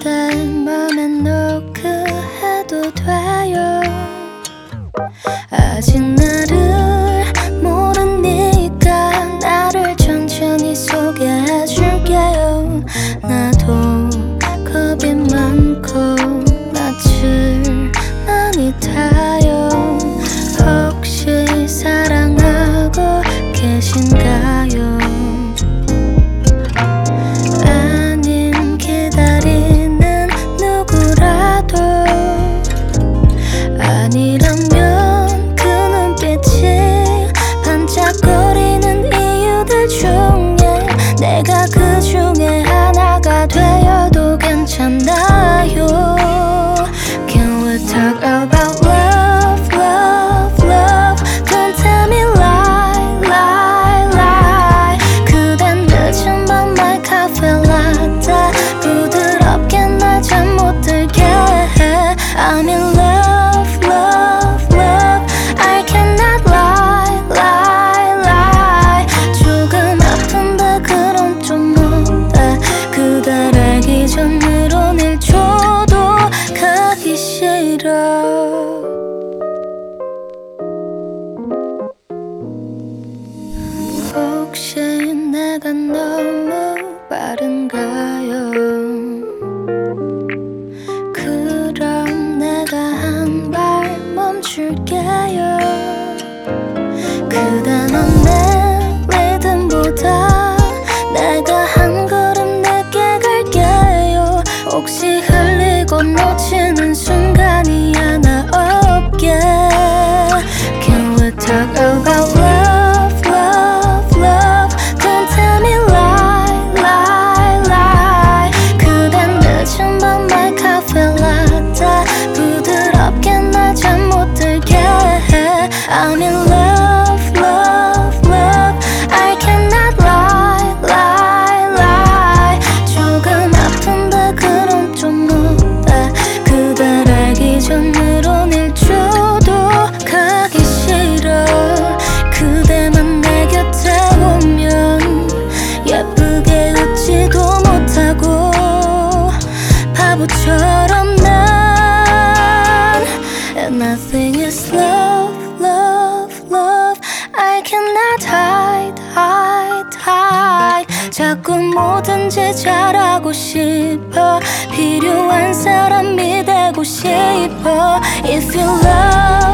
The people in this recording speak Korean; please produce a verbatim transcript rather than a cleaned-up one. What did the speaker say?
그대 맘에 노크해도 돼요. 아직 나를 모르니까 나를 천천히 소개해줄게요. 나도 겁이 많고 낯을 많이 타요. 혹시 사랑하고 계신가요? 아님 기다리는 누구라도 아니라면 그 눈빛이 반짝거리는 이유들 중에 내가 그 중에 하나가 되어도 괜찮나요? Can we talk about love, love, love? Don't tell me lie, lie, lie. 그댄 늦은 밤 my cafe latte 부드럽게 날 잠 못 들게 해. I'm in love, love, love. I cannot lie, lie, lie. 조금 아픈데 그런 좀 못해. 그댈 알기 전으로 일 초도 가기 싫어. 혹시 내가 너무 빠른가요? 그럼 내가 한 발 멈출게요. 그댄 내 리듬보다 내가 한 걸음 늦게 갈게요. 혹시 흘리고 놓치는 순간이 하나 없게. Can we talk about love, love, love? Don't tell me lie, lie, lie. 그댄 늦은 밤 my cafe latte 부드럽게 날 잠 못 들게 해. I'm in love, love, love. I cannot lie, lie, lie. 조금 아픈데 그런 좀 못해. 그댈 알기 전으로 일 초도 가기 싫어. 그대만 내 곁에 오면 예쁘게 웃지도 못하고 바보처럼 난 And nothing is love, love, love. I cannot hide, hide, hide. 자꾸 뭐든지 잘하고 싶어. 필요한 사람이 되고 싶어. If you love